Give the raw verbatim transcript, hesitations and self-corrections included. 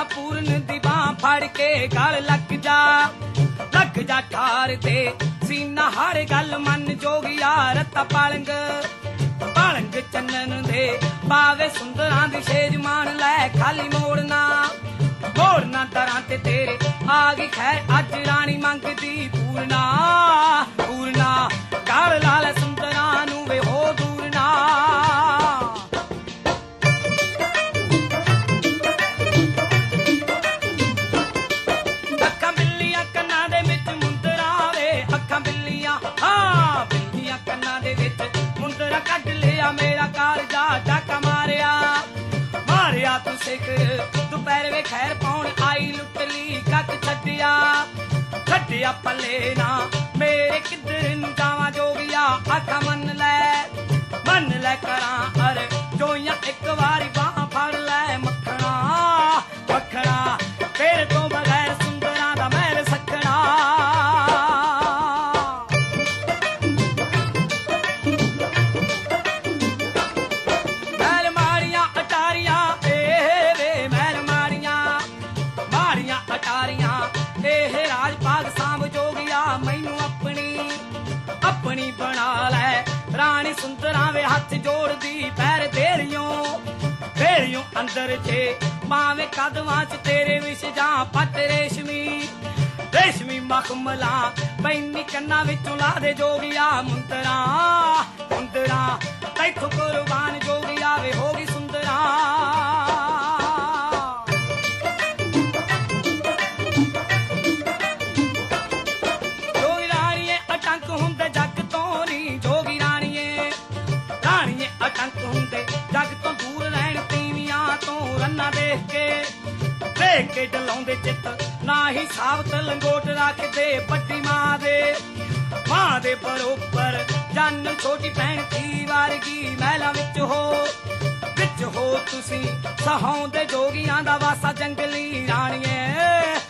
बाबा पूरन दी बांह फड़ के गल लग जा लग जा ठार ते सीना हर गल मन जोगिया रत्ता पालंग पालंग चन्नन दे पावे सुंदरां दी शेज मान लै खाली मोड़ना मोड़ना दरां ते तेरे आ गई खैर अज रानी मंगदी पूरना पूरना गल लाल सुंदरां नू वे हो दूरना अखां बिल्लियां कन्नां दे विच मुंदरा वे अखां बिल्लियां हाँ बिल्लियां कन्नां दे विच मुंदरा कढ लिया मेरा कालजा डाका मारिया मारिया तू सिख दुपहर वे खैर पाउण आई लुट ली कक छड्डिया छड्डिया पल्ले ना मेरे किधर नू जावां जोगिया आखा मन लै मन लै करां अर जोइयां एक वारी बांह फड़ लै मखणा मखणा तेरे तो बगैर सुंदरां दा महल सखणा महल माड़ियां अटारियां ए वे महल माड़ियां माड़ियां अटारियां एह राज भाग सांभ जोगिया मैनू अपनी अपनी बना लै रानी सुंदरां वे हथ जोड़ दी पैर देरियों देरियों अंदर छे पावे कदमां च तेरे विच जां पट रेशमी रेशमी मखमला पैनी कन्ना विचों ला दे जोगिया मुंदरा मुंदरा तैथों कुर्बान जोगिया वे होगी सुंदरा जोगी राणीए अटंक हुंदे जग तो नी जोगी राणीए राणीए अटंक हुंदे जग तो दूर रहण तीवियां तो रन्ना देख के देख के डलाउंदे चित ना ही सावत लंगोट रखदे बड्डी मां दे मां दे बरोबर जन छोटी भैन धी वारगी महलां विच हो विच हो तुसीं सहाउंदे जोगियां दा वासा जंगली राणीए